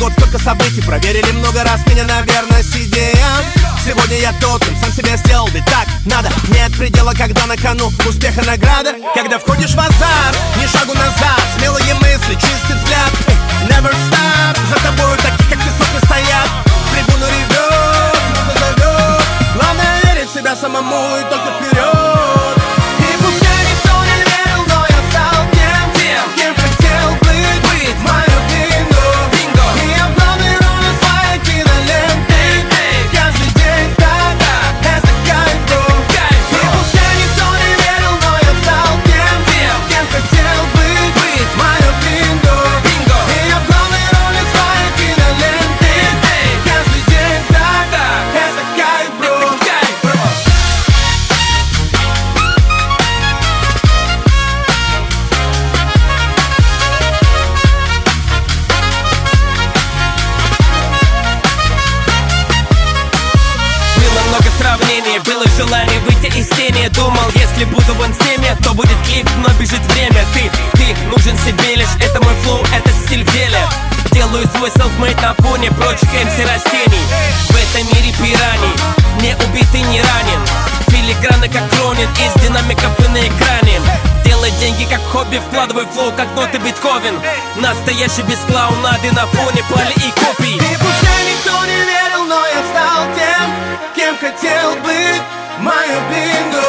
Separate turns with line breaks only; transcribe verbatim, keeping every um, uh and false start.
год столько событий, проверили много раз меня на верность идеям. Сегодня я тот, кем сам себя сделал, ведь так надо. Нет предела, когда на кону успеха награда. Когда входишь в азарт, ни шагу назад, смелые мысли, чистый взгляд. Never stop, за тобою такие, как ты, сотни стоят. Трибуну ревет, муза зовет. Главное верить в себя самому и только вперед. И пускай никто не верил, но я стал тем, тем, кем хотел быть, быть мою бинго. И я в главной роли своей киноленты. Каждый день так, это кайф, бро. И пускай никто не верил, но я стал тем, тем, кем хотел быть, быть мою бинго. И я в главной роли своей киноленты. Каждый день так, это кайф, бро.
Было много сравнений, было желание выйти из тени. Думал, если буду вон с ними, то будет лифт, но бежит время. Ты, ты нужен себе лишь, это мой флоу, это стиль в деле. Делаю свой селфмейт на фоне прочих эм си растений. В этом мире пираний, не убитый, не ранен. Филиграны как Кронин, из динамиков и на экране. Делай деньги как хобби, вкладывай флоу как ноты Бетховен. Настоящий без клоунады на фоне пали и копий.
И пускай никто не верил, но я стал тем, кем хотел быть, мое бинго.